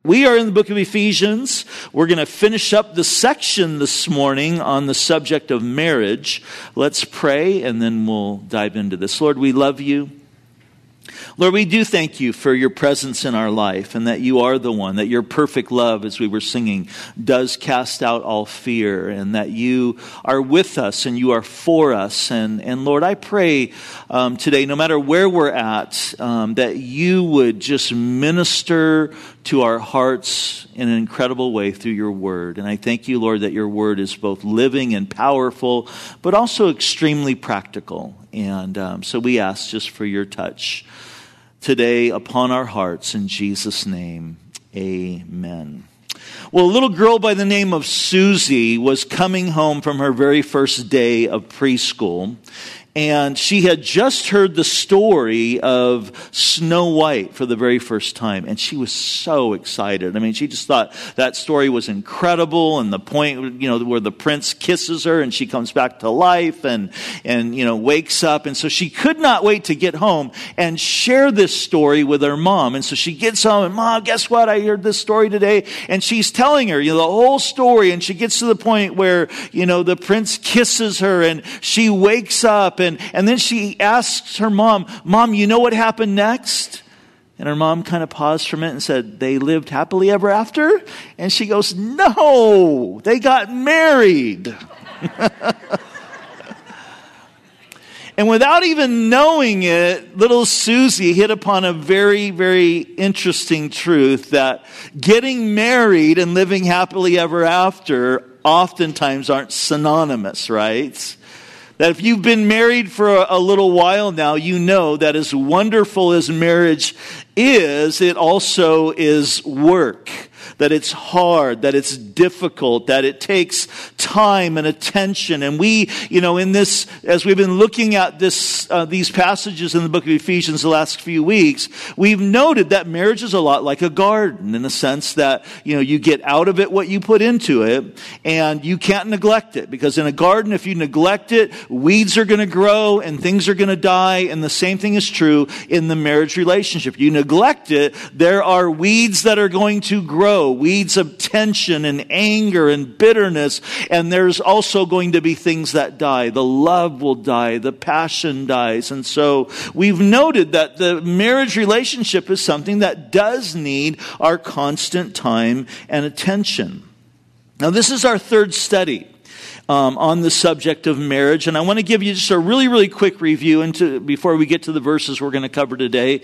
We are in the book of Ephesians. We're going to finish up the section this morning on the subject of marriage. Let's pray and then we'll dive into this. Lord, we love you. Lord, we do thank you for your presence in our life and that you are the one, that your perfect love, as we were singing, does cast out all fear, and that you are with us and you are for us. And Lord, I pray today, no matter where we're at, that you would just minister to our hearts in an incredible way through your word. And I thank you, Lord, that your word is both living and powerful, but also extremely practical. And so we ask just for your touch today upon our hearts. In Jesus' name, amen. Well, a little girl by the name of Susie was coming home from her very first day of preschool. And she had just heard the story of Snow White for the very first time. And she was so excited. I mean, she just thought that story was incredible. And the point, where the prince kisses her and she comes back to life and wakes up. And so she could not wait to get home and share this story with her mom. And so she gets home and, Mom, guess what? I heard this story today. And she's telling her, the whole story. And she gets to the point where, the prince kisses her and she wakes up. And then she asks her mom, Mom, you know what happened next? And her mom kind of paused for a minute and said, they lived happily ever after? And she goes, no, they got married. And without even knowing it, little Susie hit upon a very, very interesting truth that getting married and living happily ever after oftentimes aren't synonymous, right? That if you've been married for a little while now, you know that as wonderful as marriage is, it also is work. That it's hard, that it's difficult, that it takes time and attention. And we, in this, as we've been looking at these passages in the book of Ephesians the last few weeks, we've noted that marriage is a lot like a garden in the sense that, you get out of it what you put into it, and you can't neglect it. Because in a garden, if you neglect it, weeds are going to grow and things are going to die. And the same thing is true in the marriage relationship. You neglect it, there are weeds that are going to grow. Weeds of tension and anger and bitterness. And there's also going to be things that die. The love will die. The passion dies. And so we've noted that the marriage relationship is something that does need our constant time and attention. Now, this is our third study on the subject of marriage. And I want to give you just a really, really quick review before we get to the verses we're going to cover today.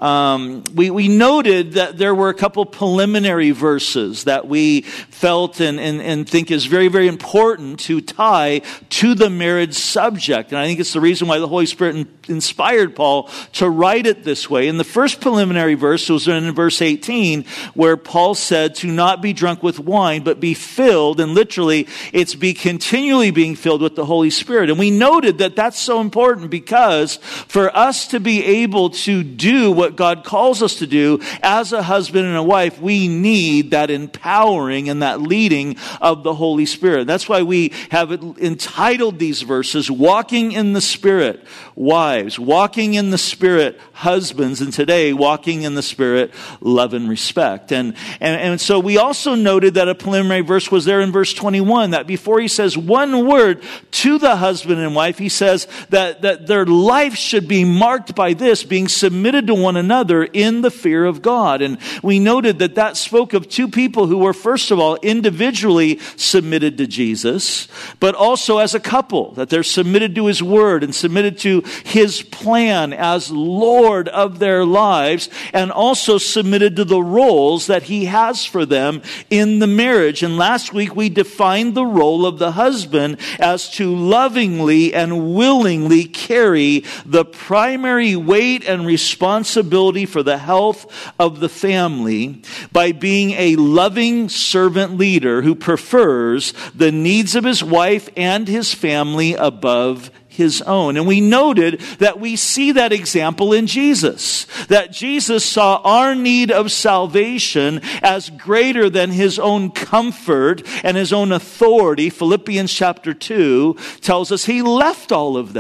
We noted that there were a couple preliminary verses that we felt and think is very, very important to tie to the marriage subject. And I think it's the reason why the Holy Spirit inspired Paul to write it this way. And the first preliminary verse was in verse 18, where Paul said to not be drunk with wine, but be filled. And literally, it's be continually being filled with the Holy Spirit. And we noted that that's so important because for us to be able to do what God calls us to do as a husband and a wife, we need that empowering and that leading of the Holy Spirit. That's why we have entitled these verses, Walking in the Spirit, Wives, Walking in the Spirit, Husbands, and today, Walking in the Spirit, Love and Respect. And so we also noted that a preliminary verse was there in verse 21, that before he says one word to the husband and wife, he says that their life should be marked by this, being submitted to one another in the fear of God. And we noted that spoke of two people who were, first of all, individually submitted to Jesus, but also as a couple, that they're submitted to his word and submitted to his plan as Lord of their lives, and also submitted to the roles that he has for them in the marriage. And last week we defined the role of the husband as to lovingly and willingly carry the primary weight and responsibility for the health of the family by being a loving servant leader who prefers the needs of his wife and his family above his own. And we noted that we see that example in Jesus. That Jesus saw our need of salvation as greater than his own comfort and his own authority. Philippians chapter 2 tells us he left all of that.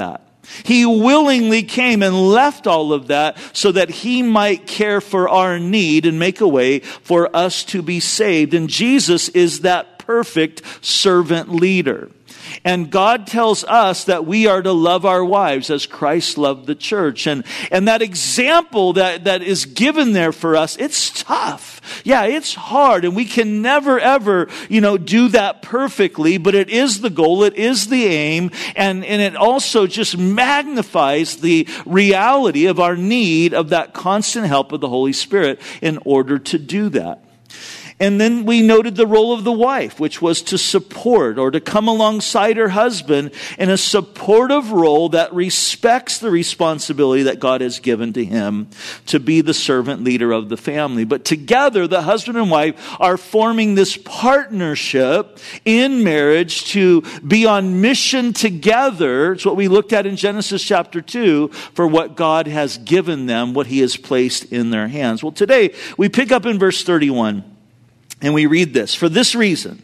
He willingly came and left all of that so that he might care for our need and make a way for us to be saved. And Jesus is that perfect servant leader. And God tells us that we are to love our wives as Christ loved the church. And that example that is given there for us, it's tough. Yeah, it's hard. And we can never, ever, do that perfectly. But it is the goal. It is the aim. And it also just magnifies the reality of our need of that constant help of the Holy Spirit in order to do that. And then we noted the role of the wife, which was to support or to come alongside her husband in a supportive role that respects the responsibility that God has given to him to be the servant leader of the family. But together, the husband and wife are forming this partnership in marriage to be on mission together. It's what we looked at in Genesis chapter 2 for what God has given them, what he has placed in their hands. Well, today we pick up in verse 31. And we read this, "For this reason,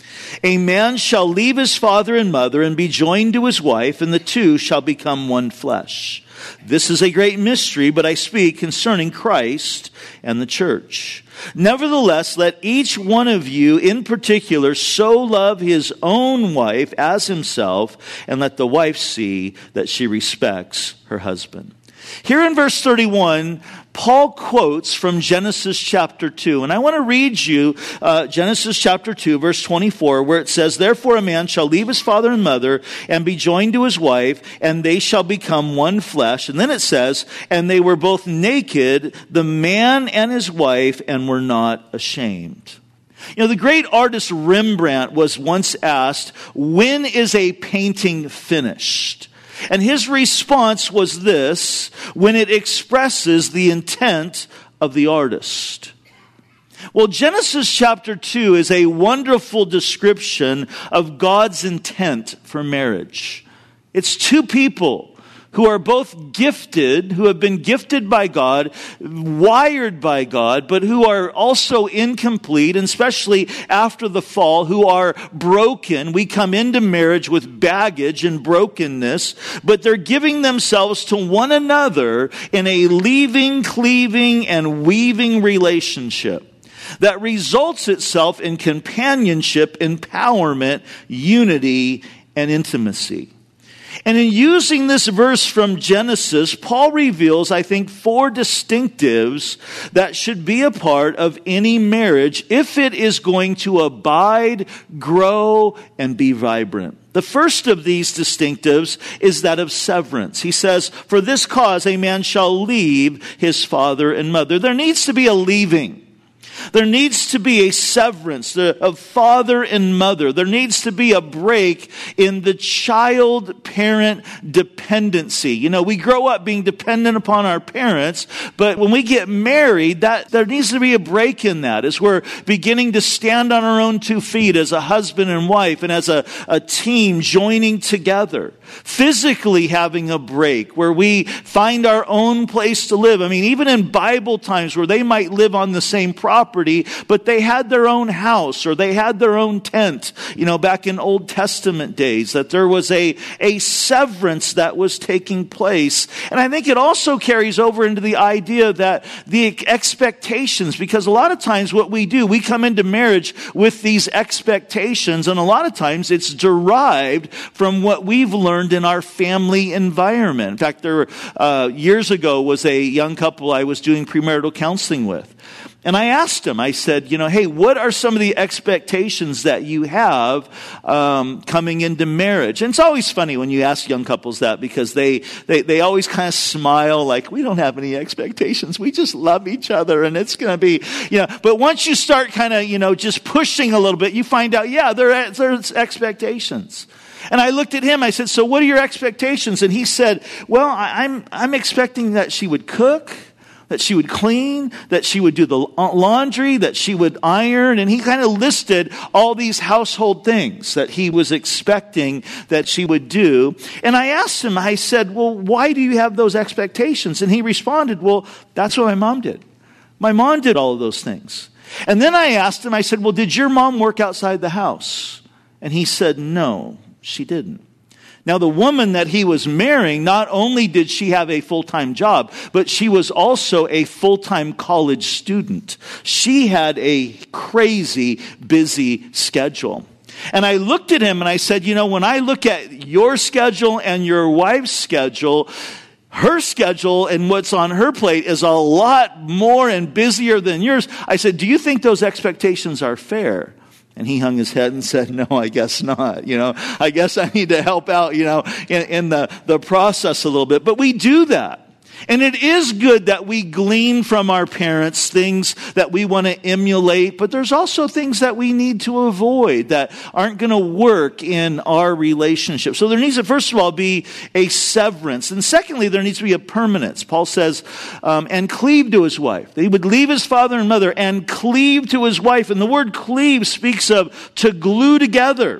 a man shall leave his father and mother and be joined to his wife, and the two shall become one flesh. This is a great mystery, but I speak concerning Christ and the church. Nevertheless, let each one of you in particular so love his own wife as himself, and let the wife see that she respects her husband." Here in verse 31, Paul quotes from Genesis chapter 2. And I want to read you Genesis chapter 2, verse 24, where it says, "Therefore a man shall leave his father and mother and be joined to his wife, and they shall become one flesh." And then it says, "And they were both naked, the man and his wife, and were not ashamed." The great artist Rembrandt was once asked, "When is a painting finished?" And his response was this: "When it expresses the intent of the artist." Well, Genesis chapter 2 is a wonderful description of God's intent for marriage. It's two people who are both gifted, who have been gifted by God, wired by God, but who are also incomplete, and especially after the fall, who are broken. We come into marriage with baggage and brokenness, but they're giving themselves to one another in a leaving, cleaving, and weaving relationship that results itself in companionship, empowerment, unity, and intimacy. And in using this verse from Genesis, Paul reveals, I think, 4 distinctives that should be a part of any marriage if it is going to abide, grow, and be vibrant. The first of these distinctives is that of severance. He says, "For this cause a man shall leave his father and mother." There needs to be a leaving. There needs to be a severance of father and mother. There needs to be a break in the child-parent dependency. We grow up being dependent upon our parents, but when we get married, there needs to be a break in that as we're beginning to stand on our own 2 feet as a husband and wife and as a team joining together. Physically having a break where we find our own place to live. Even in Bible times where they might live on the same property, but they had their own house or they had their own tent, back in Old Testament days, that there was a severance that was taking place. And I think it also carries over into the idea that the expectations, because a lot of times what we do, we come into marriage with these expectations, and a lot of times it's derived from what we've learned in our family environment. In fact, there years ago was a young couple I was doing premarital counseling with. And I asked him, I said, hey, what are some of the expectations that you have coming into marriage? And it's always funny when you ask young couples that, because they always kind of smile like, we don't have any expectations. We just love each other, and it's going to be, But once you start kind of, just pushing a little bit, you find out, there's expectations. And I looked at him, I said, so what are your expectations? And he said, well, I'm expecting that she would cook, that she would clean, that she would do the laundry, that she would iron. And he kind of listed all these household things that he was expecting that she would do. And I asked him, I said, well, why do you have those expectations? And he responded, well, that's what my mom did. My mom did all of those things. And then I asked him, I said, well, did your mom work outside the house? And he said, no, she didn't. Now, the woman that he was marrying, not only did she have a full-time job, but she was also a full-time college student. She had a crazy busy schedule. And I looked at him and I said, when I look at your schedule and your wife's schedule, her schedule and what's on her plate is a lot more and busier than yours. I said, do you think those expectations are fair? And he hung his head and said, no, I guess not. I guess I need to help out, in the process a little bit. But we do that. And it is good that we glean from our parents things that we want to emulate, but there's also things that we need to avoid that aren't going to work in our relationship. So there needs to, first of all, be a severance. And secondly, there needs to be a permanence. Paul says, and cleave to his wife. That he would leave his father and mother and cleave to his wife. And the word cleave speaks of to glue together.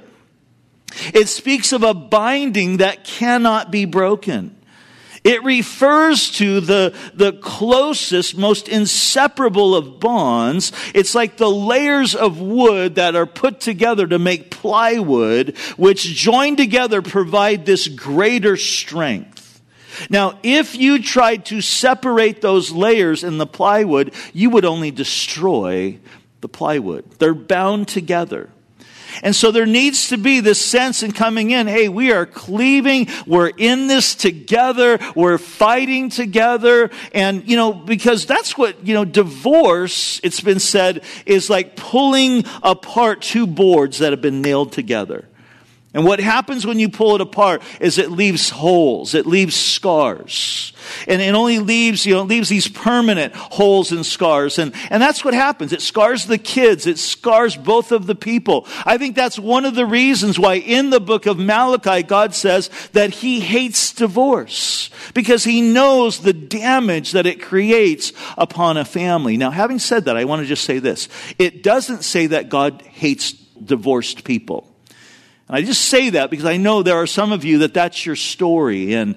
It speaks of a binding that cannot be broken. It refers to the closest, most inseparable of bonds. It's like the layers of wood that are put together to make plywood, which joined together provide this greater strength. Now, if you tried to separate those layers in the plywood, you would only destroy the plywood. They're bound together. And so there needs to be this sense in coming in, hey, we are cleaving, we're in this together, we're fighting together. And, because that's what, divorce, it's been said, is like pulling apart two boards that have been nailed together. And what happens when you pull it apart is it leaves holes, it leaves scars. And it only leaves, it leaves these permanent holes and scars. And that's what happens. It scars the kids. It scars both of the people. I think that's one of the reasons why in the book of Malachi, God says that he hates divorce. Because he knows the damage that it creates upon a family. Now, having said that, I want to just say this. It doesn't say that God hates divorced people. And I just say that because I know there are some of you that's your story. And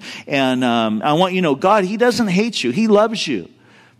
I want you to know, God, he doesn't hate you. He loves you.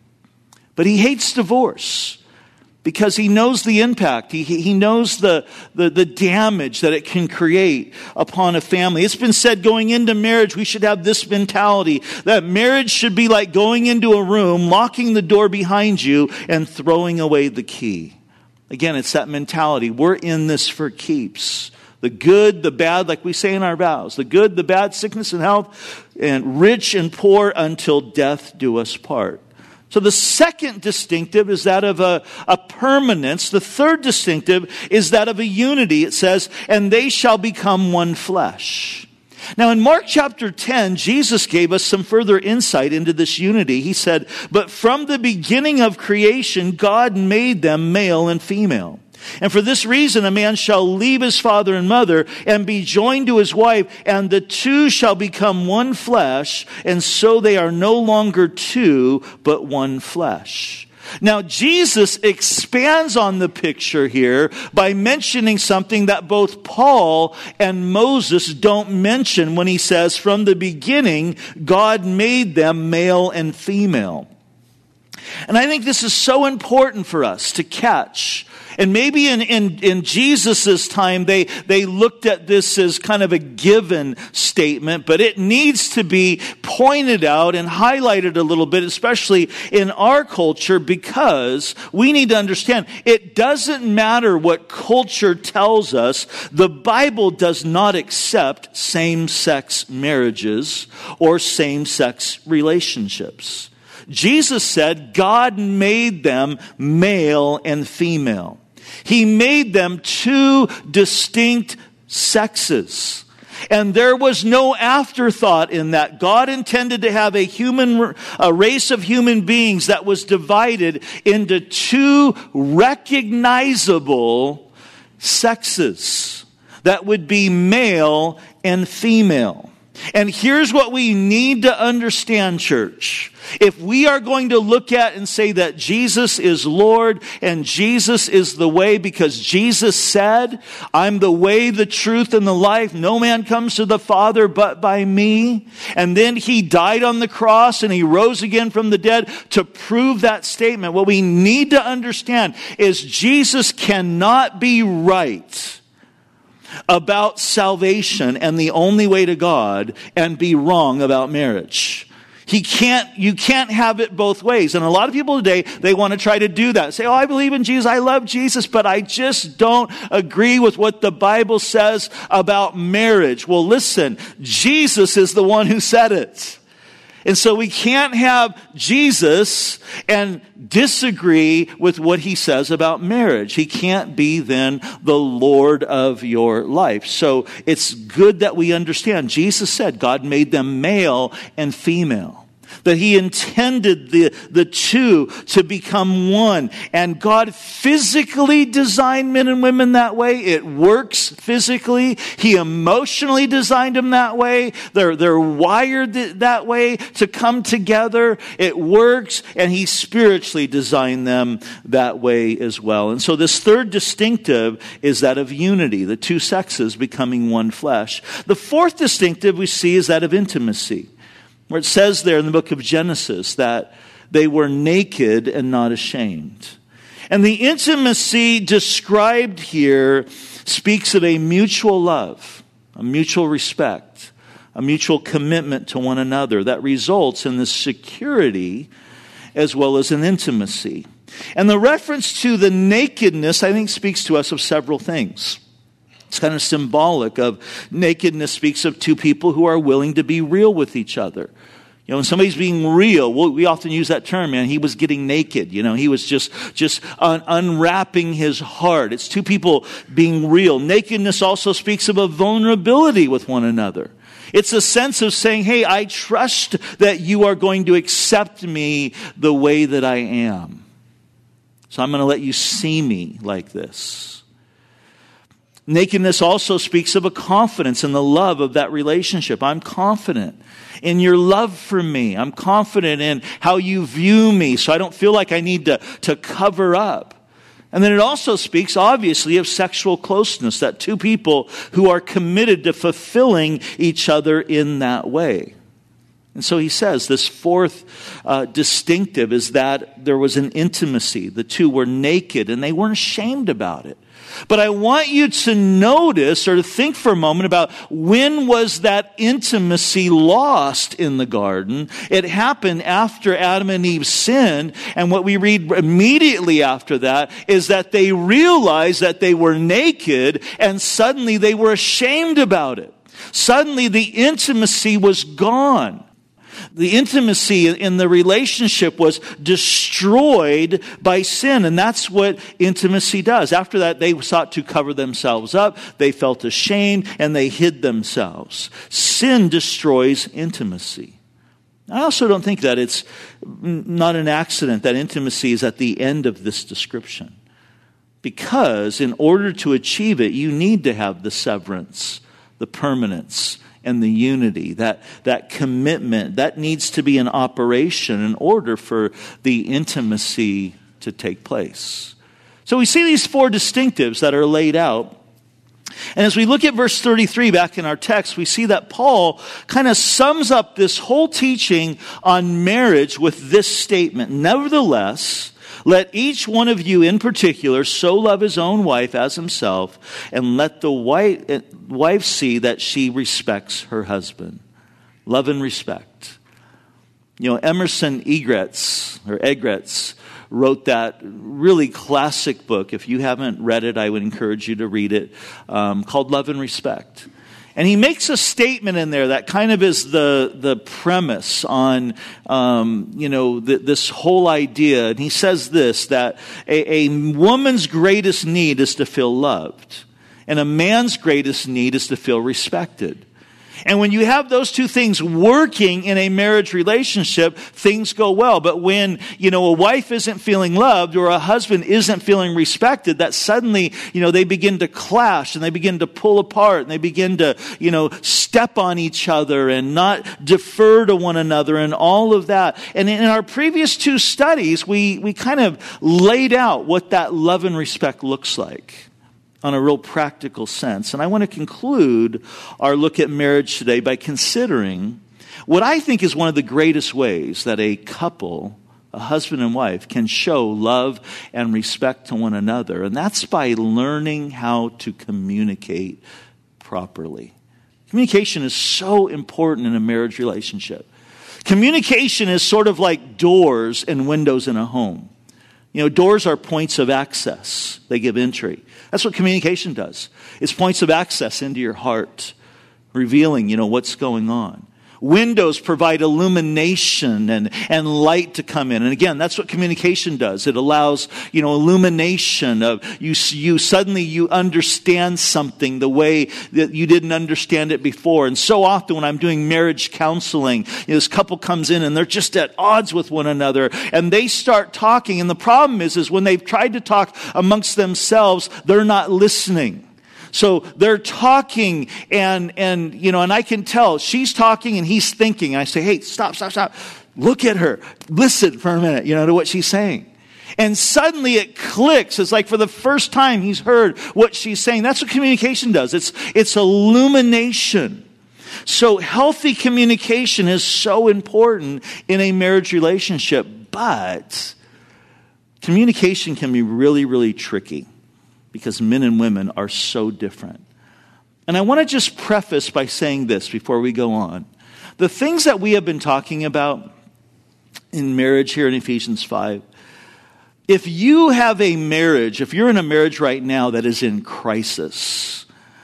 But he hates divorce because he knows the impact. He knows the damage that it can create upon a family. It's been said going into marriage, we should have this mentality that marriage should be like going into a room, locking the door behind you, and throwing away the key. Again, it's that mentality. We're in this for keeps. The good, the bad, like we say in our vows. The good, the bad, sickness and health, and rich and poor until death do us part. So the second distinctive is that of a permanence. The third distinctive is that of a unity. It says, and they shall become one flesh. Now in Mark chapter 10, Jesus gave us some further insight into this unity. He said, but from the beginning of creation, God made them male and female. And for this reason, a man shall leave his father and mother and be joined to his wife, and the two shall become one flesh, and so they are no longer two, but one flesh. Now, Jesus expands on the picture here by mentioning something that both Paul and Moses don't mention when he says, from the beginning, God made them male and female. And I think this is so important for us to catch. And maybe in Jesus' time, they looked at this as kind of a given statement, but it needs to be pointed out and highlighted a little bit, especially in our culture, because we need to understand it doesn't matter what culture tells us. The Bible does not accept same-sex marriages or same-sex relationships. Jesus said God made them male and female. He made them two distinct sexes. And there was no afterthought in that. God intended to have a race of human beings that was divided into two recognizable sexes that would be male and female. And here's what we need to understand, church. If we are going to look at and say that Jesus is Lord and Jesus is the way, because Jesus said, I'm the way, the truth, and the life. No man comes to the Father but by me. And then he died on the cross and he rose again from the dead to prove that statement. What we need to understand is Jesus cannot be right about salvation and the only way to God and be wrong about marriage. You can't have it both ways. And a lot of people today, they want to try to do that. Say, I believe in Jesus, I love Jesus, but I just don't agree with what the Bible says about marriage. Well, listen, Jesus is the one who said it. And so we can't have Jesus and disagree with what he says about marriage. He can't be then the Lord of your life. So it's good that we understand. Jesus said God made them male and female. That he intended the two to become one. And God physically designed men and women that way. It works physically. He emotionally designed them that way. They're wired that way to come together. It works. And he spiritually designed them that way as well. And so this third distinctive is that of unity, the two sexes becoming one flesh. The fourth distinctive we see is that of intimacy, where it says there in the book of Genesis that they were naked and not ashamed. And the intimacy described here speaks of a mutual love, a mutual respect, a mutual commitment to one another that results in this security as well as an intimacy. And the reference to the nakedness, I think, speaks to us of several things. It's kind of symbolic of nakedness, speaks of two people who are willing to be real with each other. You know, when somebody's being real, we often use that term, man, he was getting naked. You know, he was just unwrapping his heart. It's two people being real. Nakedness also speaks of a vulnerability with one another. It's a sense of saying, hey, I trust that you are going to accept me the way that I am. So I'm going to let you see me like this. Nakedness also speaks of a confidence in the love of that relationship. I'm confident in your love for me. I'm confident in how you view me, so I don't feel like I need to cover up. And then it also speaks, obviously, of sexual closeness, that two people who are committed to fulfilling each other in that way. And so he says this fourth distinctive is that there was an intimacy. The two were naked and they weren't ashamed about it. But I want you to notice or to think for a moment about when was that intimacy lost in the garden. It happened after Adam and Eve sinned. And what we read immediately after that is that they realized that they were naked and suddenly they were ashamed about it. Suddenly the intimacy was gone. The intimacy in the relationship was destroyed by sin, and that's what intimacy does. After that, they sought to cover themselves up, they felt ashamed, and they hid themselves. Sin destroys intimacy. I also don't think that it's not an accident that intimacy is at the end of this description. Because in order to achieve it, you need to have the severance, the permanence, and the unity, that commitment, that needs to be in operation in order for the intimacy to take place. So we see these four distinctives that are laid out. And as we look at verse 33 back in our text, we see that Paul kind of sums up this whole teaching on marriage with this statement: nevertheless, let each one of you in particular so love his own wife as himself, and let the wife see that she respects her husband. Love and respect. You know, Emerson Eggretz wrote that really classic book. If you haven't read it, I would encourage you to read it, called Love and Respect. And he makes a statement in there that kind of is the premise on, this whole idea. And he says this, that a woman's greatest need is to feel loved. And a man's greatest need is to feel respected. And when you have those two things working in a marriage relationship, things go well. But when, a wife isn't feeling loved or a husband isn't feeling respected, that suddenly, they begin to clash and they begin to pull apart and they begin to, step on each other and not defer to one another and all of that. And in our previous two studies, we kind of laid out what that love and respect looks like on a real practical sense. And I want to conclude our look at marriage today by considering what I think is one of the greatest ways that a couple a husband and wife, can show love and respect to one another. And that's by learning how to communicate properly. Communication is so important in a marriage relationship. Communication is sort of like doors and windows in a home. Doors are points of access. They give entry. That's what communication does. It's points of access into your heart, revealing, what's going on. Windows provide illumination and light to come in. And again, that's what communication does. It allows, illumination of you suddenly you understand something the way that you didn't understand it before. And so often when I'm doing marriage counseling, this couple comes in and they're just at odds with one another and they start talking. And the problem is when they've tried to talk amongst themselves, they're not listening. So they're talking and I can tell she's talking and he's thinking. I say, hey, stop. Look at her. Listen for a minute, to what she's saying. And suddenly it clicks. It's like for the first time he's heard what she's saying. That's what communication does. It's illumination. So healthy communication is so important in a marriage relationship, but communication can be really, really tricky. Because men and women are so different. And I want to just preface by saying this before we go on. The things that we have been talking about in marriage here in Ephesians 5, if you have a marriage, if you're in a marriage right now that is in crisis,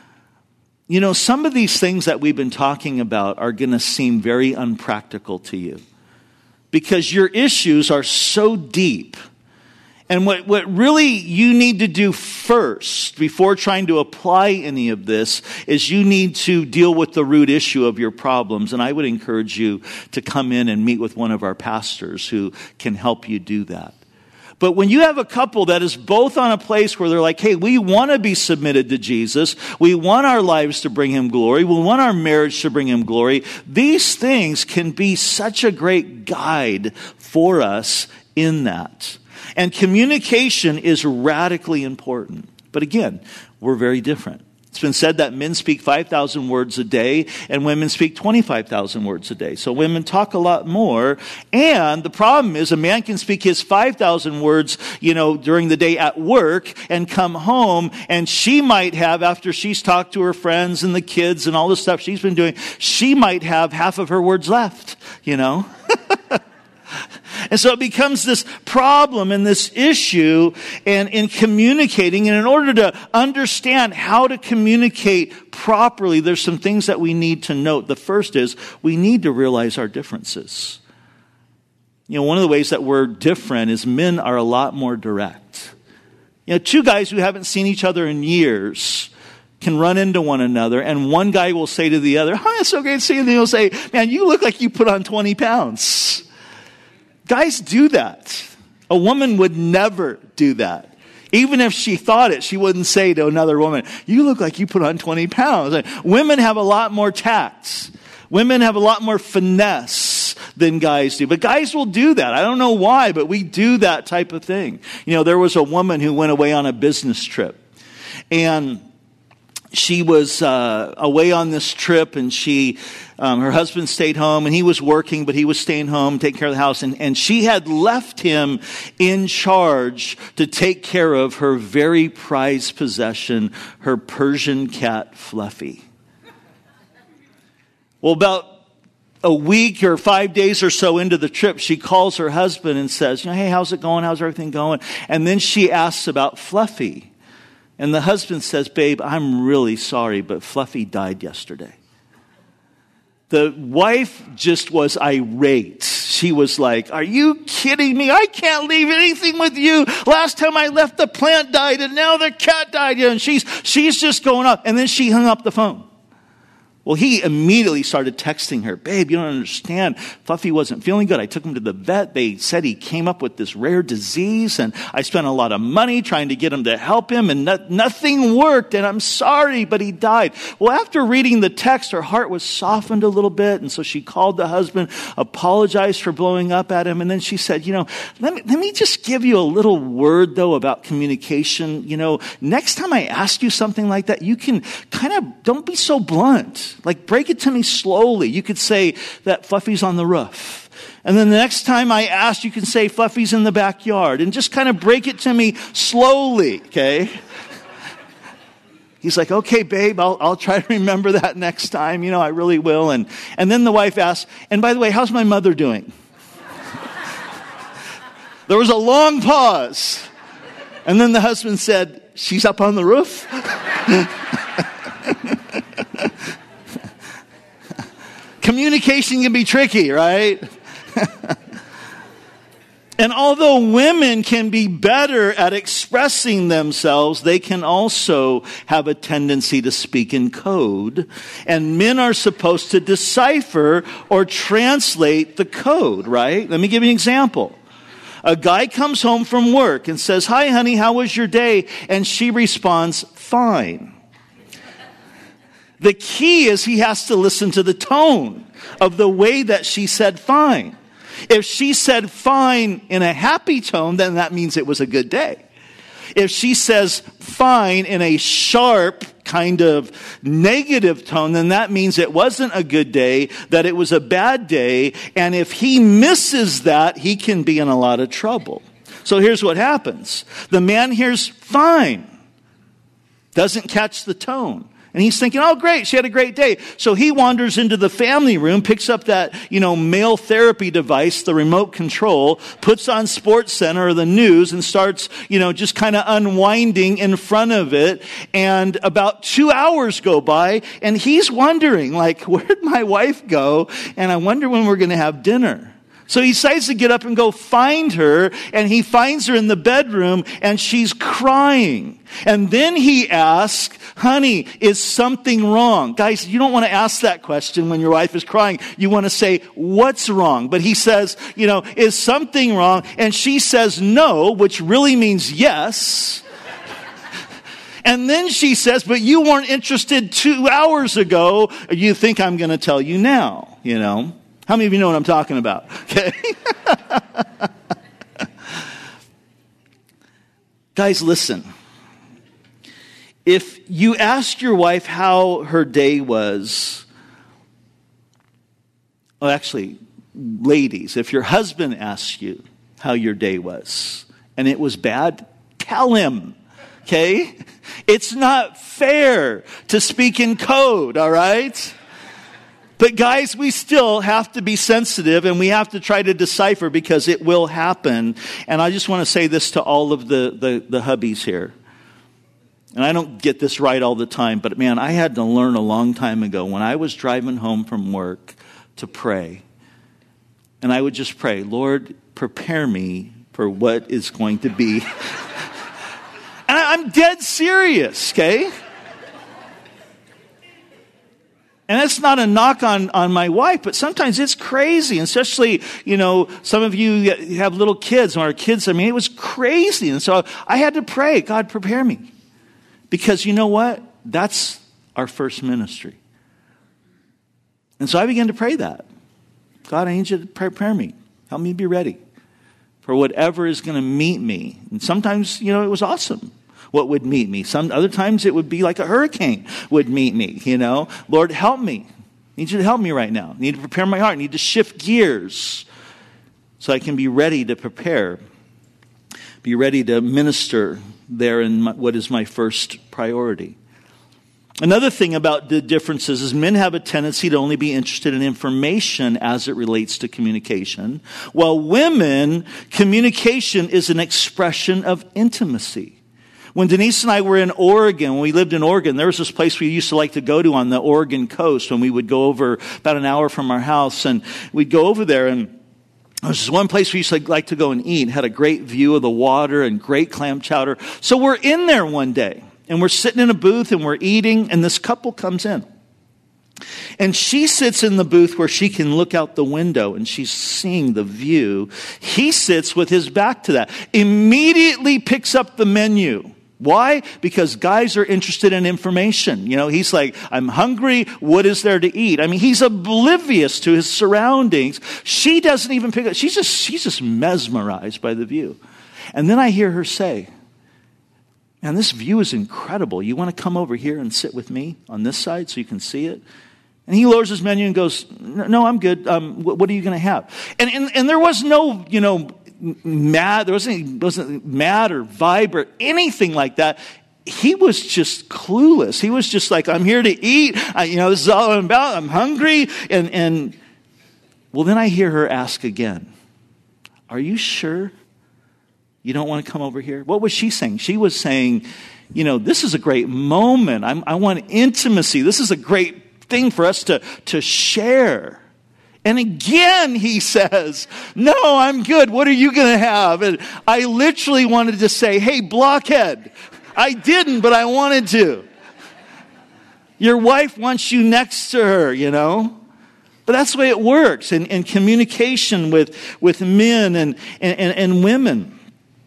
some of these things that we've been talking about are going to seem very unpractical to you. Because your issues are so deep. And what really you need to do first, before trying to apply any of this, is you need to deal with the root issue of your problems. And I would encourage you to come in and meet with one of our pastors who can help you do that. But when you have a couple that is both on a place where they're like, hey, we want to be submitted to Jesus. We want our lives to bring him glory. We want our marriage to bring him glory. These things can be such a great guide for us in that. And communication is radically important. But again, we're very different. It's been said that men speak 5,000 words a day and women speak 25,000 words a day. So women talk a lot more. And the problem is a man can speak his 5,000 words, during the day at work and come home. And she might have, after she's talked to her friends and the kids and all the stuff she's been doing, she might have half of her words left, And so it becomes this problem and this issue and in communicating. And in order to understand how to communicate properly, there's some things that we need to note. The first is we need to realize our differences. One of the ways that we're different is men are a lot more direct. Two guys who haven't seen each other in years can run into one another, and one guy will say to the other, it's so great to see you. And he'll say, man, you look like you put on 20 pounds. Guys do that. A woman would never do that. Even if she thought it, she wouldn't say to another woman, you look like you put on 20 pounds. Women have a lot more tact. Women have a lot more finesse than guys do. But guys will do that. I don't know why, but we do that type of thing. There was a woman who went away on a business trip. And she was away on this trip, and her husband stayed home, and he was working, but he was staying home, taking care of the house. And she had left him in charge to take care of her very prized possession, her Persian cat, Fluffy. Well, about a week or 5 days or so into the trip, she calls her husband and says, hey, how's it going? How's everything going? And then she asks about Fluffy. And the husband says, babe, I'm really sorry, but Fluffy died yesterday. The wife just was irate. She was like, are you kidding me? I can't leave anything with you. Last time I left, the plant died, and now the cat died. And she's just going up. And then she hung up the phone. Well, he immediately started texting her, babe, you don't understand. Fluffy wasn't feeling good. I took him to the vet. They said he came up with this rare disease, and I spent a lot of money trying to get him to help him, and nothing worked, and I'm sorry, but he died. Well, after reading the text, her heart was softened a little bit, and so she called the husband, apologized for blowing up at him, and then she said, let me just give you a little word, though, about communication. Next time I ask you something like that, you can don't be so blunt. Like, break it to me slowly. You could say that Fluffy's on the roof. And then the next time I ask, you can say, Fluffy's in the backyard. And just kind of break it to me slowly, okay? He's like, okay, babe, I'll try to remember that next time. I really will. And then the wife asks, and by the way, how's my mother doing? There was a long pause. And then the husband said, she's up on the roof? Communication can be tricky, right? And although women can be better at expressing themselves, they can also have a tendency to speak in code. And men are supposed to decipher or translate the code, right? Let me give you an example. A guy comes home from work and says, hi, honey, how was your day? And she responds, fine. The key is he has to listen to the tone of the way that she said fine. If she said fine in a happy tone, then that means it was a good day. If she says fine in a sharp kind of negative tone, then that means it wasn't a good day, that it was a bad day. And if he misses that, he can be in a lot of trouble. So here's what happens. The man hears fine, doesn't catch the tone. And he's thinking, oh, great, she had a great day. So he wanders into the family room, picks up that, male therapy device, the remote control, puts on Sports Center or the news and starts, just kind of unwinding in front of it. And about 2 hours go by and he's wondering, where'd my wife go? And I wonder when we're going to have dinner. So he decides to get up and go find her, and he finds her in the bedroom, and she's crying. And then he asks, honey, is something wrong? Guys, you don't want to ask that question when your wife is crying. You want to say, what's wrong? But he says, is something wrong? And she says no, which really means yes. And then she says, but you weren't interested 2 hours ago. You think I'm going to tell you now, How many of you know what I'm talking about? Okay. Guys, listen. If you ask your wife how her day was, well, actually, ladies, if your husband asks you how your day was and it was bad, tell him. Okay? It's not fair to speak in code, all right? But guys, we still have to be sensitive and we have to try to decipher because it will happen. And I just want to say this to all of the hubbies here. And I don't get this right all the time, but man, I had to learn a long time ago when I was driving home from work to pray. And I would just pray, Lord, prepare me for what is going to be. And I'm dead serious, okay? And that's not a knock on my wife, but sometimes it's crazy. And especially, some of you have little kids. And our kids, it was crazy. And so I had to pray, God, prepare me. Because you know what? That's our first ministry. And so I began to pray that. God, I need you to prepare me. Help me be ready for whatever is going to meet me. And sometimes, it was awesome what would meet me. Some other times it would be like a hurricane would meet me, Lord, help me. I need you to help me right now. I need to prepare my heart. I need to shift gears so I can be ready to prepare. Be ready to minister there in what is my first priority. Another thing about the differences is men have a tendency to only be interested in information as it relates to communication, while women, communication is an expression of intimacy. When Denise and I were in Oregon, when we lived in Oregon, there was this place we used to like to go to on the Oregon coast when we would go over about an hour from our house, and we'd go over there, and there was this one place we used to like to go and eat. It had a great view of the water and great clam chowder. So we're in there one day, and we're sitting in a booth, and we're eating, and this couple comes in. And she sits in the booth where she can look out the window and she's seeing the view. He sits with his back to that. Immediately picks up the menu. Why? Because guys are interested in information. He's like, I'm hungry. What is there to eat? He's oblivious to his surroundings. She doesn't even pick up. She's just mesmerized by the view. And then I hear her say, man, this view is incredible. You want to come over here and sit with me on this side so you can see it? And he lowers his menu and goes, no, I'm good. What are you going to have? And there was no, mad. There wasn't mad or vibe or anything like that. He was just clueless. He was just like, I'm here to eat. This is all I'm about. I'm hungry. And well, then I hear her ask again, are you sure you don't want to come over here? What was she saying? She was saying, this is a great moment. I want intimacy. This is a great thing for us to share. And again, he says, no, I'm good. What are you going to have? And I literally wanted to say, hey, blockhead. I didn't, but I wanted to. Your wife wants you next to her, But that's the way it works in communication with men and women.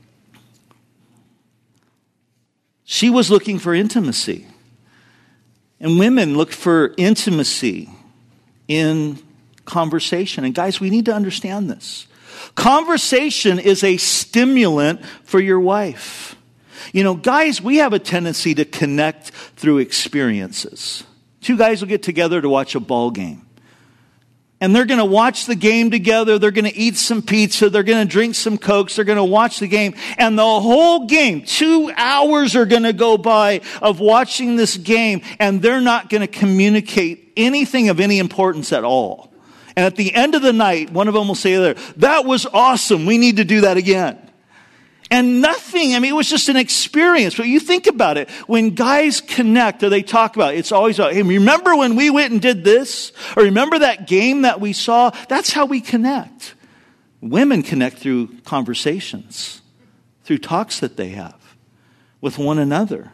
She was looking for intimacy. And women look for intimacy in conversation. And guys, we need to understand this. Conversation is a stimulant for your wife. Guys, we have a tendency to connect through experiences. Two guys will get together to watch a ball game. And they're going to watch the game together. They're going to eat some pizza. They're going to drink some Cokes. They're going to watch the game. And the whole game, 2 hours are going to go by of watching this game. And they're not going to communicate anything of any importance at all. And at the end of the night, one of them will say to the other, that was awesome. We need to do that again. And nothing, it was just an experience. But you think about it, when guys connect or they talk about it, it's always about, hey, remember when we went and did this? Or remember that game that we saw? That's how we connect. Women connect through conversations, through talks that they have with one another.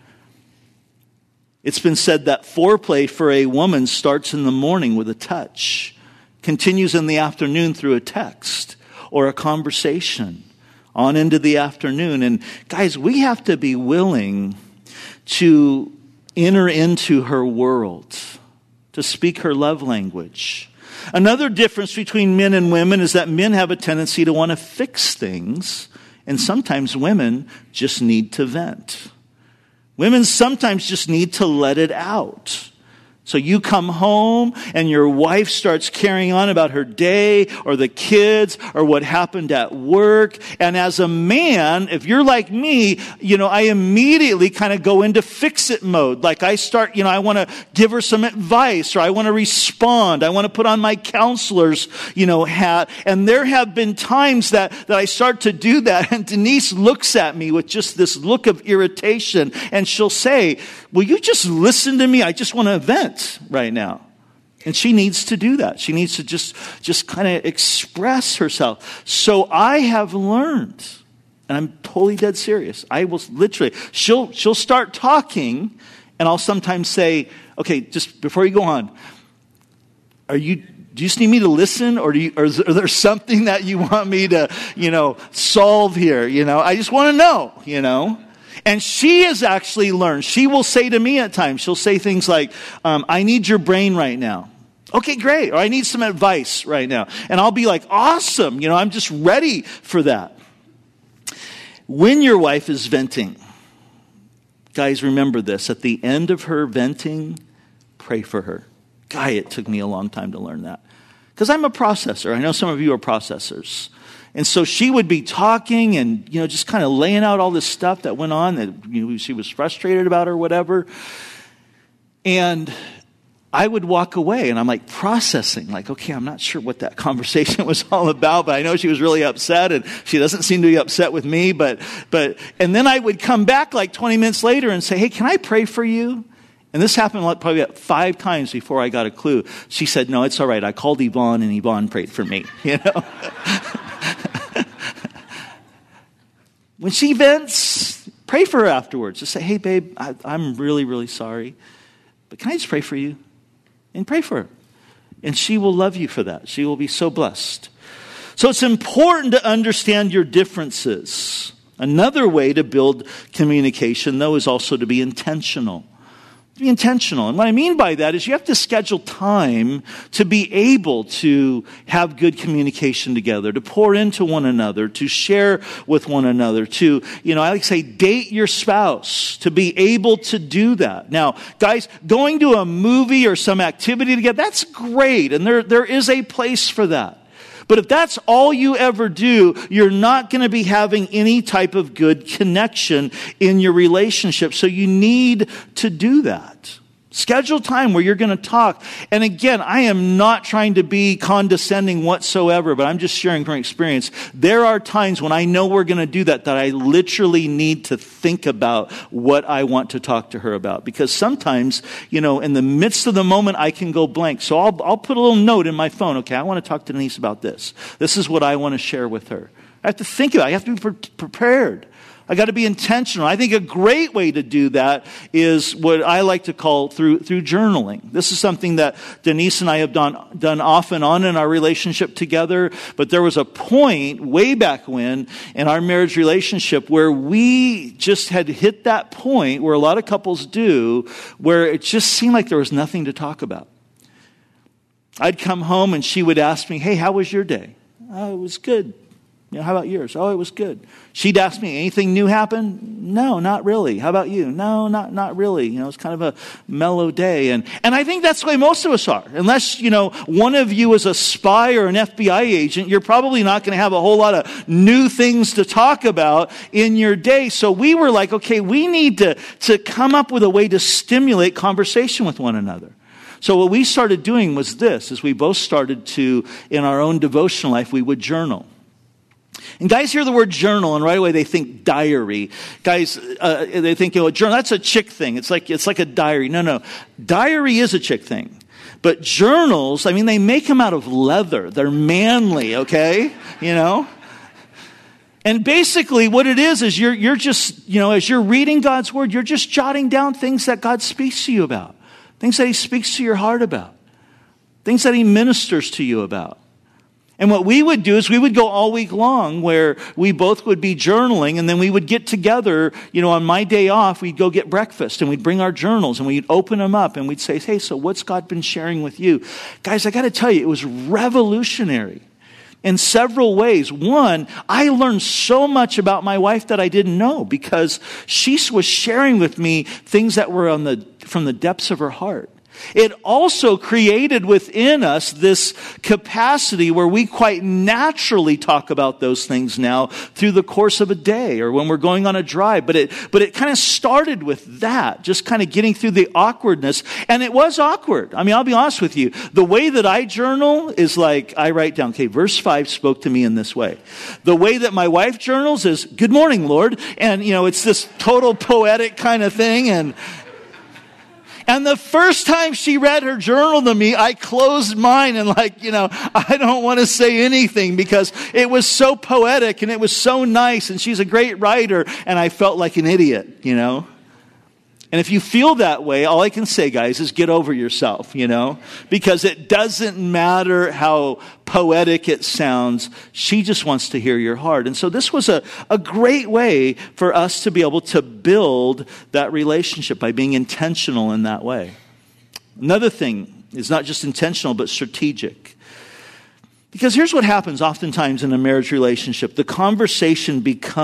It's been said that foreplay for a woman starts in the morning with a touch, continues in the afternoon through a text or a conversation, on into the afternoon. And guys, we have to be willing to enter into her world, to speak her love language. Another difference between men and women is that men have a tendency to want to fix things, and sometimes women just need to vent. Women sometimes just need to let it out. So you come home and your wife starts carrying on about her day or the kids or what happened at work. And as a man, if you're like me, I immediately kind of go into fix-it mode. Like I start, I want to give her some advice or I want to respond. I want to put on my counselor's, hat. And there have been times that I start to do that. And Denise looks at me with just this look of irritation. And she'll say, will you just listen to me? I just want to vent right now. And she needs to do that. She needs to just kind of express herself. So I have learned, and I'm totally dead serious. I will literally, she'll start talking, and I'll sometimes say, okay, just before you go on, do you just need me to listen, or is there something that you want me to, solve here? I just want to know, And she has actually learned. She will say to me at times, she'll say things like, I need your brain right now. Okay, great. Or I need some advice right now. And I'll be like, awesome. I'm just ready for that. When your wife is venting, guys, remember this. At the end of her venting, pray for her. Guy, it took me a long time to learn that. Because I'm a processor. I know some of you are processors. And so she would be talking and, just kind of laying out all this stuff that went on that she was frustrated about or whatever. And I would walk away and I'm like processing, like, okay, I'm not sure what that conversation was all about, but I know she was really upset and she doesn't seem to be upset with me. And then I would come back like 20 minutes later and say, hey, can I pray for you? And this happened probably about 5 times before I got a clue. She said, no, it's all right. I called Yvonne and Yvonne prayed for me, When she vents, pray for her afterwards. Just say, hey, babe, I'm really, really sorry. But can I just pray for you? And pray for her. And she will love you for that. She will be so blessed. So it's important to understand your differences. Another way to build communication, though, is also to be intentional. be intentional. And what I mean by that is you have to schedule time to be able to have good communication together, to pour into one another, to share with one another, to, I like to say, date your spouse, to be able to do that. Now, guys, going to a movie or some activity together, that's great. And there is a place for that. But if that's all you ever do, you're not going to be having any type of good connection in your relationship. So you need to do that. Schedule time where you're going to talk. And again, I am not trying to be condescending whatsoever, but I'm just sharing from experience. There are times when I know we're going to do that I literally need to think about what I want to talk to her about. Because sometimes, in the midst of the moment, I can go blank. So I'll put a little note in my phone. Okay, I want to talk to Denise about this. This is what I want to share with her. I have to think about it. I have to be prepared. I got to be intentional. I think a great way to do that is what I like to call through journaling. This is something that Denise and I have done off and on in our relationship together. But there was a point way back when in our marriage relationship where we just had hit that point where a lot of couples do, where it just seemed like there was nothing to talk about. I'd come home and she would ask me, "Hey, how was your day?" "Oh, it was good." "How about yours?" "Oh, it was good." She'd ask me, "Anything new happened?" "No, not really." "How about you?" "No, not really." It's kind of a mellow day. And I think that's the way most of us are. Unless, one of you is a spy or an FBI agent, you're probably not going to have a whole lot of new things to talk about in your day. So we were like, okay, we need to come up with a way to stimulate conversation with one another. So what we started doing was this, is we both started to, in our own devotional life, we would journal. And guys hear the word journal, and right away they think diary. Guys, they think, journal, that's a chick thing. It's like a diary. No. Diary is a chick thing. But journals, they make them out of leather. They're manly, okay? And basically what it is you're just, as you're reading God's word, you're just jotting down things that God speaks to you about. Things that he speaks to your heart about. Things that he ministers to you about. And what we would do is we would go all week long where we both would be journaling, and then we would get together, on my day off, we'd go get breakfast and we'd bring our journals and we'd open them up and we'd say, "Hey, so what's God been sharing with you?" Guys, I got to tell you, it was revolutionary in several ways. One, I learned so much about my wife that I didn't know because she was sharing with me things that were from the depths of her heart. It also created within us this capacity where we quite naturally talk about those things now through the course of a day or when we're going on a drive. But it kind of started with that, just kind of getting through the awkwardness. And it was awkward. I'll be honest with you. The way that I journal is like, I write down, okay, verse 5 spoke to me in this way. The way that my wife journals is, "Good morning, Lord." And, it's this total poetic kind of thing. And the first time she read her journal to me, I closed mine and I don't want to say anything because it was so poetic and it was so nice and she's a great writer and I felt like an idiot, And if you feel that way, all I can say, guys, is get over yourself, because it doesn't matter how poetic it sounds. She just wants to hear your heart. And so this was a great way for us to be able to build that relationship by being intentional in that way. Another thing is not just intentional, but strategic. Because here's what happens oftentimes in a marriage relationship. The conversation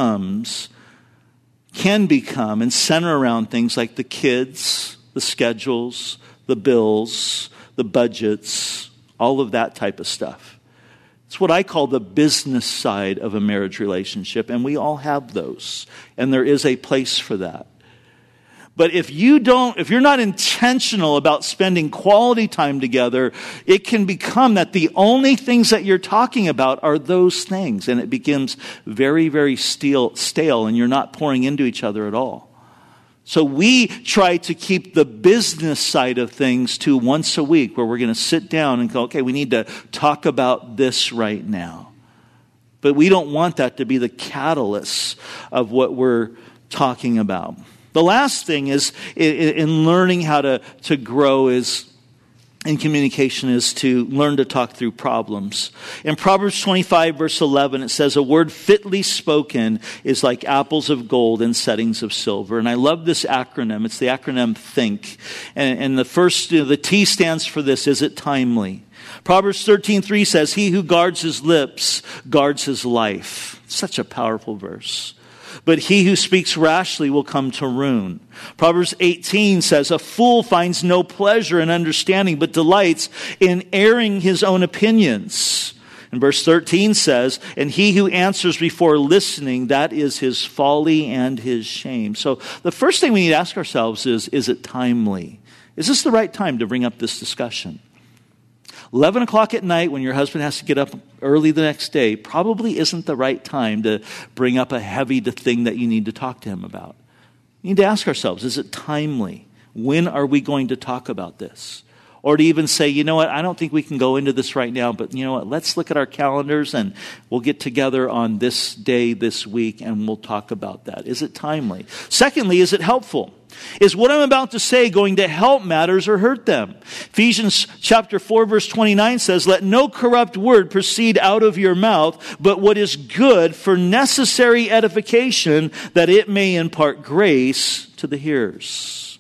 can become and center around things like the kids, the schedules, the bills, the budgets, all of that type of stuff. It's what I call the business side of a marriage relationship, and we all have those, and there is a place for that. But if you're not intentional about spending quality time together, it can become that the only things that you're talking about are those things. And it becomes very, very stale, and you're not pouring into each other at all. So we try to keep the business side of things to once a week where we're going to sit down and go, okay, we need to talk about this right now. But we don't want that to be the catalyst of what we're talking about. The last thing is in learning how to grow is in communication is to learn to talk through problems. In Proverbs 25, verse 11, it says, "A word fitly spoken is like apples of gold in settings of silver." And I love this acronym. It's the acronym THINK. And the first, the T stands for this: is it timely? Proverbs 13:3 says, "He who guards his lips guards his life." Such a powerful verse. "But he who speaks rashly will come to ruin." Proverbs 18 says, "A fool finds no pleasure in understanding, but delights in airing his own opinions." And verse 13 says, "And he who answers before listening, that is his folly and his shame." So the first thing we need to ask ourselves is it timely? Is this the right time to bring up this discussion? 11 o'clock at night, when your husband has to get up early the next day, probably isn't the right time to bring up a heavy thing that you need to talk to him about. We need to ask ourselves, is it timely? When are we going to talk about this? Or to even say, you know what, I don't think we can go into this right now, but you know what, let's look at our calendars and we'll get together on this day, this week, and we'll talk about that. Is it timely? Secondly, is it helpful? Is what I'm about to say going to help matters or hurt them? Ephesians chapter 4, verse 29 says, "Let no corrupt word proceed out of your mouth, but what is good for necessary edification, that it may impart grace to the hearers."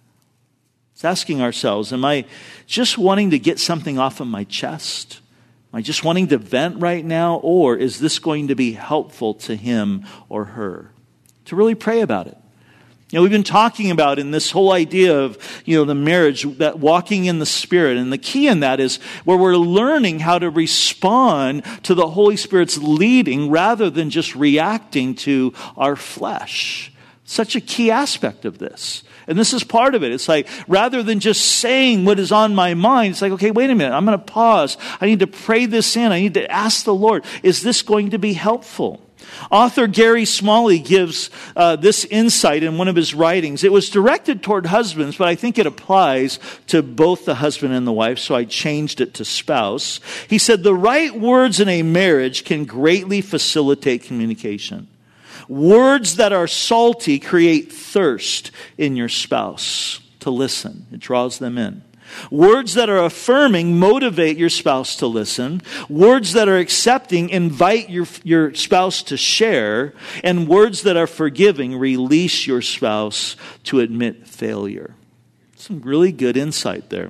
It's asking ourselves, am I just wanting to get something off of my chest? Am I just wanting to vent right now? Or is this going to be helpful to him or her? To really pray about it. You know, we've been talking about in this whole idea of, the marriage, that walking in the Spirit. And the key in that is where we're learning how to respond to the Holy Spirit's leading rather than just reacting to our flesh. Such a key aspect of this. And this is part of it. It's like, rather than just saying what is on my mind, it's like, okay, wait a minute. I'm going to pause. I need to pray this in. I need to ask the Lord, is this going to be helpful? Author Gary Smalley gives this insight in one of his writings. It was directed toward husbands, but I think it applies to both the husband and the wife, so I changed it to spouse. He said, "The right words in a marriage can greatly facilitate communication. Words that are salty create thirst in your spouse to listen. It draws them in. Words that are affirming motivate your spouse to listen. Words that are accepting invite your spouse to share. And words that are forgiving release your spouse to admit failure." Some really good insight there.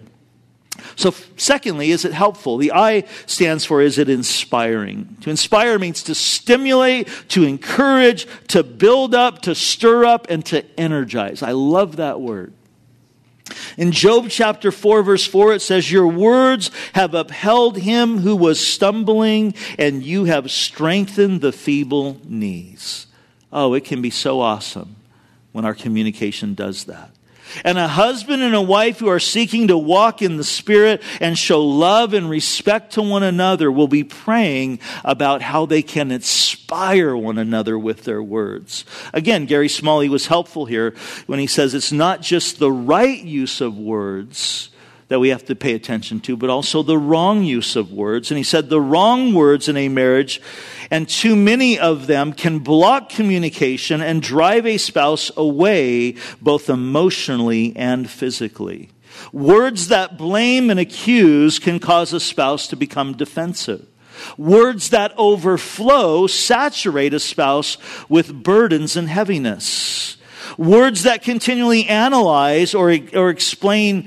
So secondly, is it helpful? The I stands for, is it inspiring? To inspire means to stimulate, to encourage, to build up, to stir up, and to energize. I love that word. In Job chapter 4, verse 4, it says, "Your words have upheld him who was stumbling, and you have strengthened the feeble knees." Oh, it can be so awesome when our communication does that. And a husband and a wife who are seeking to walk in the Spirit and show love and respect to one another will be praying about how they can inspire one another with their words. Again, Gary Smalley was helpful here when he says it's not just the right use of words that we have to pay attention to, but also the wrong use of words. And he said the wrong words in a marriage, and too many of them, can block communication and drive a spouse away both emotionally and physically. Words that blame and accuse can cause a spouse to become defensive. Words that overflow saturate a spouse with burdens and heaviness. Words that continually analyze or explain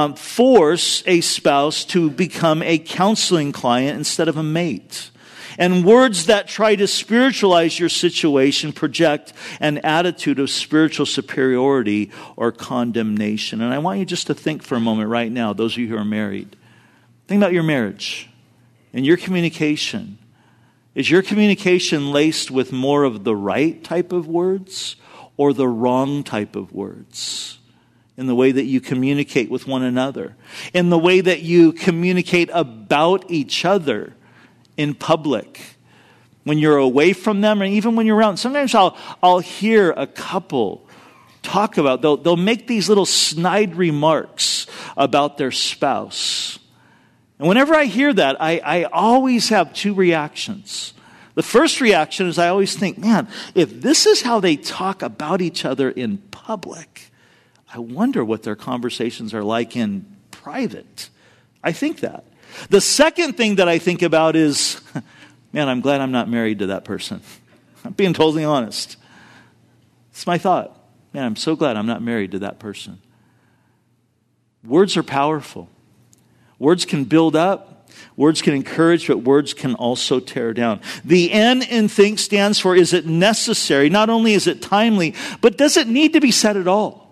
force a spouse to become a counseling client instead of a mate. And words that try to spiritualize your situation project an attitude of spiritual superiority or condemnation. And I want you just to think for a moment right now, those of you who are married. Think about your marriage and your communication. Is your communication laced with more of the right type of words or the wrong type of words? In the way that you communicate with one another, in the way that you communicate about each other in public, when you're away from them, and even when you're around. Sometimes I'll hear a couple talk about, they'll make these little snide remarks about their spouse. And whenever I hear that, I always have two reactions. The first reaction is I always think, man, if this is how they talk about each other in public, I wonder what their conversations are like in private I think that. The second thing that I think about is, man, I'm glad I'm not married to that person. I'm being totally honest. It's my thought. Man, I'm so glad I'm not married to that person. Words are powerful. Words can build up. Words can encourage, but words can also tear down. The N in think stands for, is it necessary? Not only is it timely, but does it need to be said at all?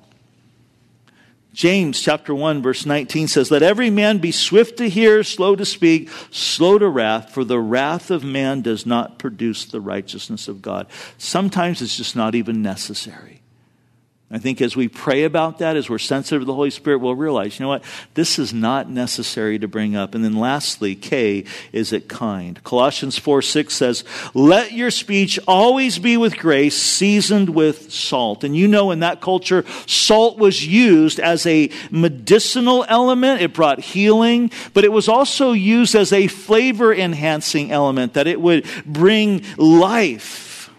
James chapter 1 verse 19 says, let every man be swift to hear, slow to speak, slow to wrath, for the wrath of man does not produce the righteousness of God. Sometimes it's just not even necessary. I think as we pray about that, as we're sensitive to the Holy Spirit, we'll realize, you know what? This is not necessary to bring up. And then lastly, K, is it kind? Colossians 4:6 says, let your speech always be with grace, seasoned with salt. And you know, in that culture, salt was used as a medicinal element. It brought healing, but it was also used as a flavor-enhancing element, that it would bring life.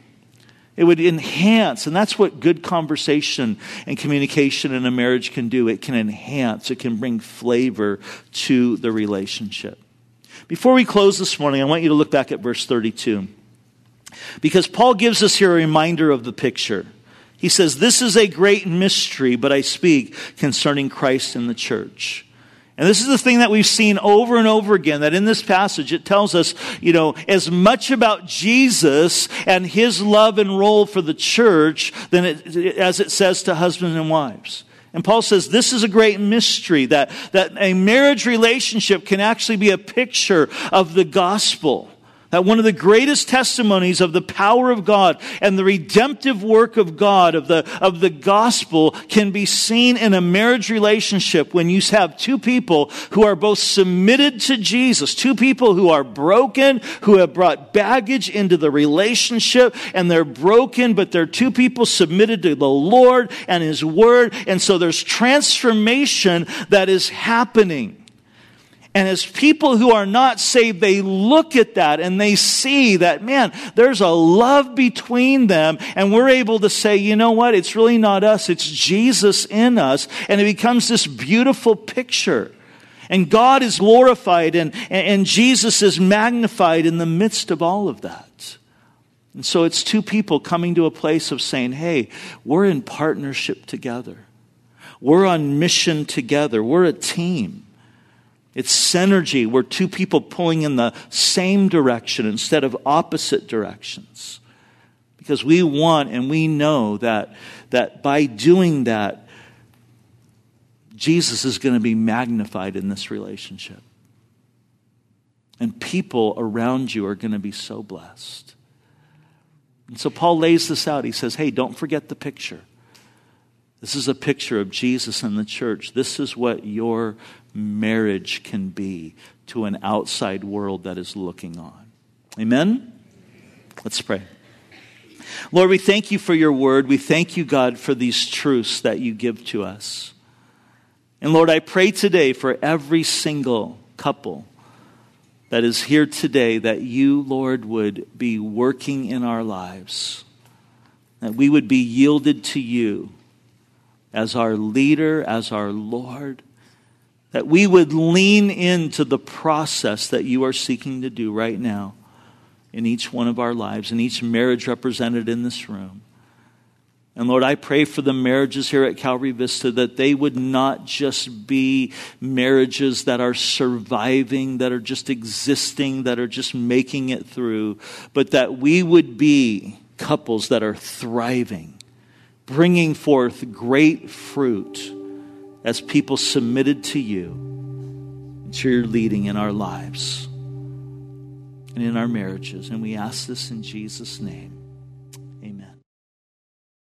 It would enhance, and that's what good conversation and communication in a marriage can do. It can enhance, it can bring flavor to the relationship. Before we close this morning, I want you to look back at verse 32. Because Paul gives us here a reminder of the picture. He says, this is a great mystery, but I speak concerning Christ and the church. And this is the thing that we've seen over and over again, that in this passage it tells us, as much about Jesus and his love and role for the church as it says to husbands and wives. And Paul says this is a great mystery, that a marriage relationship can actually be a picture of the gospel. That one of the greatest testimonies of the power of God and the redemptive work of God, of the gospel, can be seen in a marriage relationship when you have two people who are both submitted to Jesus, two people who are broken, who have brought baggage into the relationship, and they're broken, but they're two people submitted to the Lord and his word, and so there's transformation that is happening. And as people who are not saved, they look at that and they see that, man, there's a love between them. And we're able to say, you know what? It's really not us. It's Jesus in us. And it becomes this beautiful picture. And God is glorified and Jesus is magnified in the midst of all of that. And so it's two people coming to a place of saying, hey, we're in partnership together. We're on mission together. We're a team. It's synergy. We're two people pulling in the same direction instead of opposite directions. Because we want and we know that by doing that, Jesus is going to be magnified in this relationship. And people around you are going to be so blessed. And so Paul lays this out. He says, hey, don't forget the picture. This is a picture of Jesus and the church. This is what your marriage can be to an outside world that is looking on. Amen? Let's pray. Lord, we thank you for your word. We thank you, God, for these truths that you give to us. And Lord, I pray today for every single couple that is here today, that you, Lord, would be working in our lives, that we would be yielded to you as our leader, as our Lord, that we would lean into the process that you are seeking to do right now in each one of our lives, in each marriage represented in this room. And Lord, I pray for the marriages here at Calvary Vista, that they would not just be marriages that are surviving, that are just existing, that are just making it through, but that we would be couples that are thriving, bringing forth great fruit as people submitted to you and to your leading in our lives and in our marriages. And we ask this in Jesus' name.